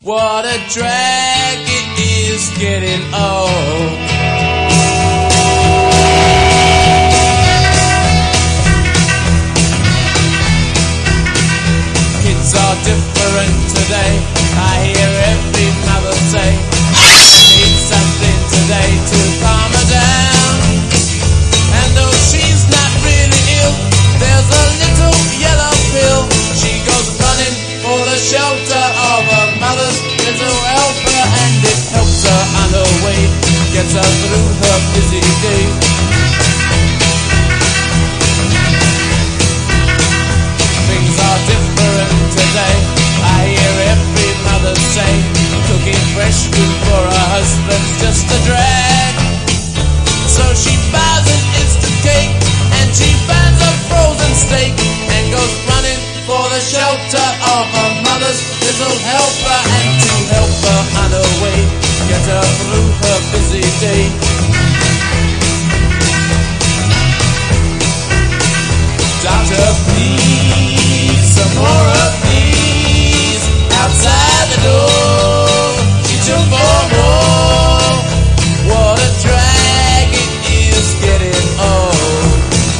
What a drag it is getting old. Kids are different today. I hear every mother say, I need something today to calm her down. And though she's not really ill, there's a little yellow pill. She goes running for the shelter of her mother's little helper, and it helps her on her way, gets her through her busy day. Things are different today. I hear every mother say, cooking fresh food for her husband's just a drag. So she buys an instant cake, and she finds a frozen steak, and goes running for the shelter of her mother's little helper, and to help her on her way, get her through her busy day. Doctor, please, some more of these outside the door. She took more. What a drag it is getting old.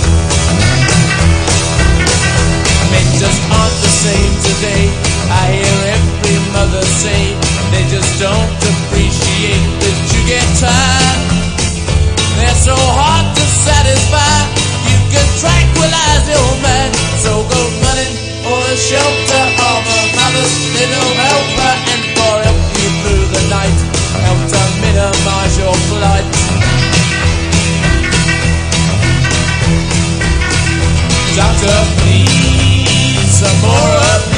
Men just aren't the same today. I hear every mother say they just don't appreciate that you get tired. They're so hard to satisfy. You can tranquilize your mind. So go running for the shelter of a mother's little helper, and for help you through the night, help to minimize your plight. Doctor, please, some more of